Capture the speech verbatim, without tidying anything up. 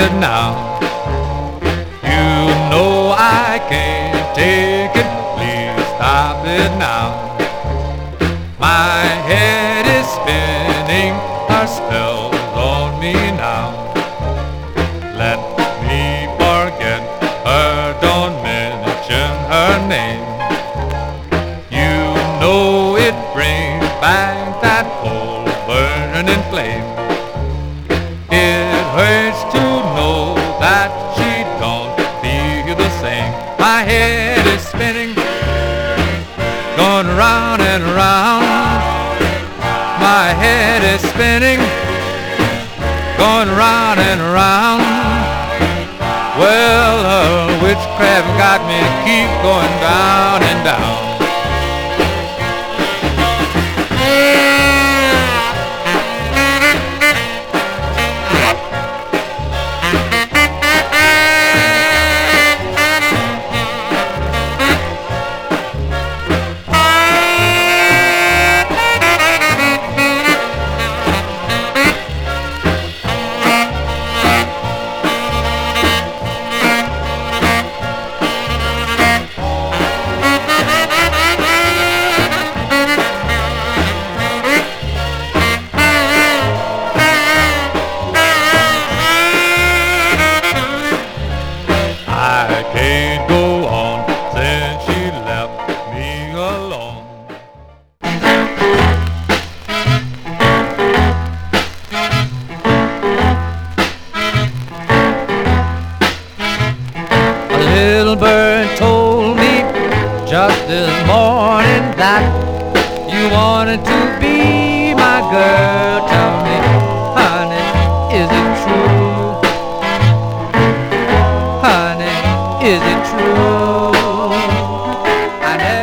it now. You know I can't take it, please stop it now. My head is spinning, her spell's on me now. Let me forget her, don't mention her name. You know it brings back that old burning flame. It hurts to know that she don't feel the same. My head is spinning, going round and round. My head is spinning, going round and round. Well, uh, witchcraft got me keep going down and down. I can't go on since she left me alone. A little bird told me just this morning that you wanted to be my girl. Tell me, honey, is it true? Honey, is it true? I never